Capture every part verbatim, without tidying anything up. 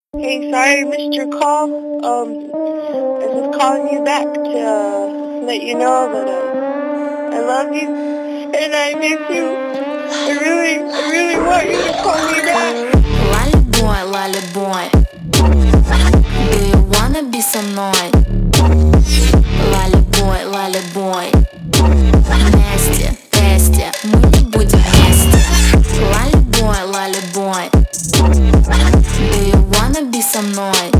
Hey, sorry I missed your call. Um, I was just calling you back to uh, let you know that uh, I love you and I miss you. I really, I really want you to call me back. Lolly boy, lolly boy, do you wanna be со мной? Lolly boy, lolly boy, вместе, вместе, мы не будем вместе. Lolly boy, lolly boy, do you wanna be со мной?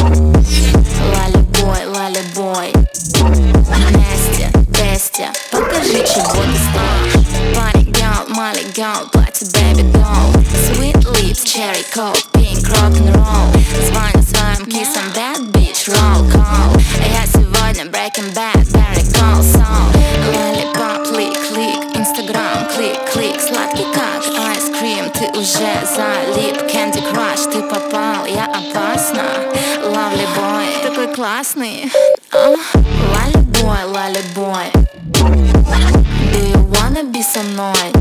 Lolly boy, lolly boy, вместе, вместе, покажи, чего ты стоишь. Party girl, Molly girl, платье baby doll, sweet lips, cherry coke, pink rock'n'roll. Звоню своим кисам, bad bitch, roll call. Я сегодня breaking bad, very cold soul. Lollipop, клик, клик, Instagram, клик, клик. Сладкий как ice cream, ты уже залип. Candy Crush, ты попал, я опасна. Lovely boy, такой классный. uh. Lolly boy, lolly boy, do you wanna be со мной?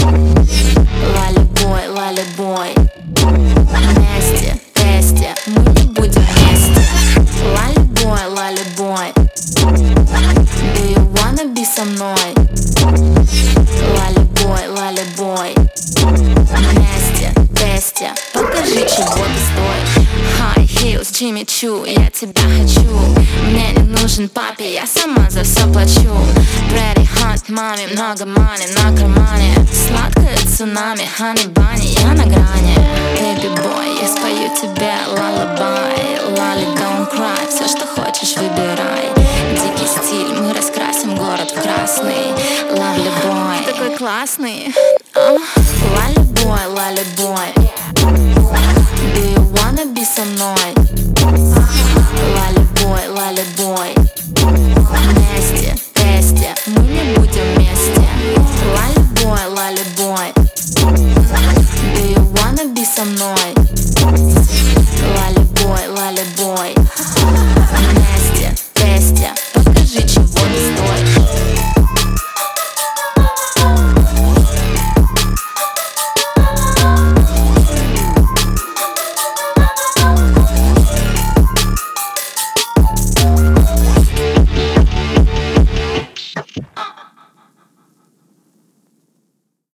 Lolly boy, lolly boy, вместе, вместе, мы не будем вместе. Lolly boy, lolly boy, do you wanna be со мной? Lolly boy, lolly boy, вместе, вместе, покажи, чего ты стоишь. High heels, Jimmy Choo, я тебя хочу. Мне не нужен папе, я сама за все плачу. Pretty hot, маме, много money на кармане. Сладкое цунами, honey bunny, я на грани. Baby boy, я спою тебе lullaby. Lolly, don't cry, все, что хочешь, выбирай. Дикий стиль, мы раскрасим город в красный. Lovely boy, такой классный. uh. Lolly boy, lolly boy, do you wanna be со мной?